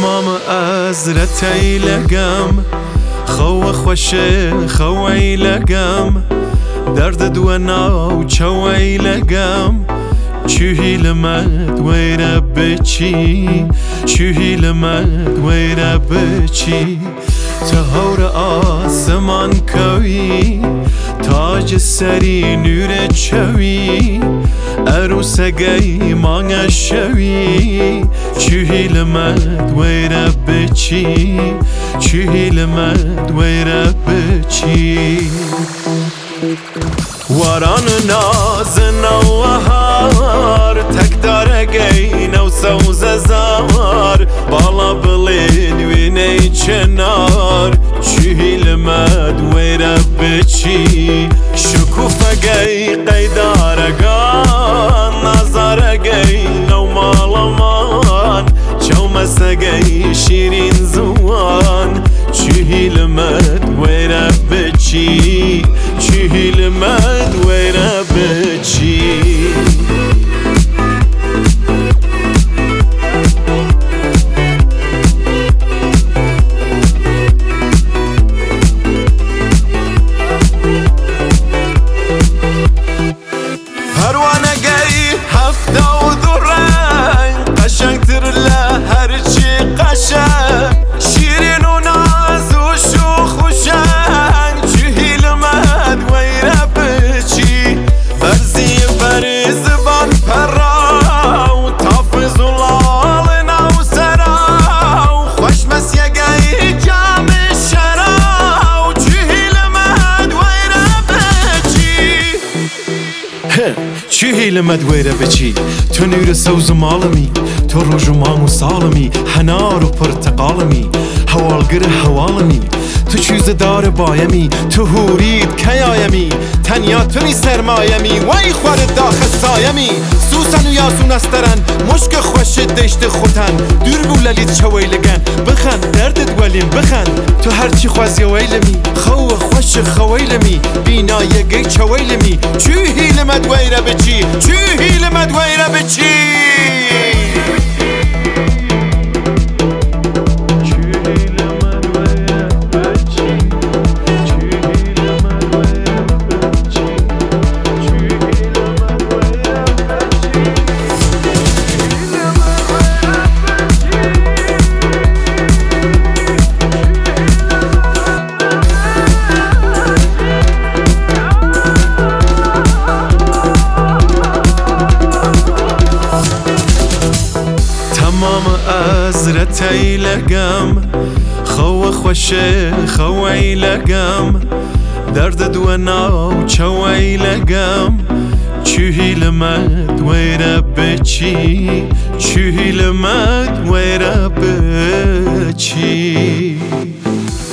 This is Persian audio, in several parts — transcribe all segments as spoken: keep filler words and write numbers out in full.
تمام ازرتي لقم خو خوشه خوي لقم درد دوانا وشوي لقم چوهی لمد ویره بچی چوهی لمد ویره بچی تهور آسمان کوی تاج سری نور چوی عروس گی مانگ شوی چوهی لمد ویره بچی چوهی لمد ویره بچی واران ناز نوهار تک دارگی نو سوز زار بالا بلین وینی چنار چوهی لمد ویره بچی شکوفگی قیدارگان نظارگی نو مالمان چومسگی شیرین زوان چوهی لمد ویره بچی چوهی لمد ویره بچی پروانگی هفته و دو رنگ قشنگتر لهرچی قشنگ شیرین و ناز و شوخ و شنگ چوهی لمد ویره بچی برزی بری زبان پراو تافز و لال نو سراو خوش مسیگی جام شراو چوهی لمد ویره بچی چوهی لمد ویره بچی تو نور سوز مالمی تو روژ و مام و سالمی هنار و پرتقالمی هوالگر هوالمی تو چوز دار بایمی تو هورید کیایمی تنیا تو نی سرمایمی وی خورد داخل سایمی سوسن و یاسون استرن مشک خوش دشت خوتن دور بولالید چوی لگن بخن دردت ولیم بخن تو هرچی خوازی ویلمی خو خوش خویلمی بینا یگی چویلمی چوهی لمد ویره بچی چوهی لمد ویره بچی تمام ازرتي لقم خو خوشه خوي لقم درد دوانا وشوي لقم چوهی لمد ویره بچی چوهی لمد ویره بچی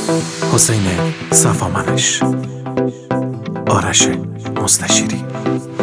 حسین صفامنش، آرش مستشیری.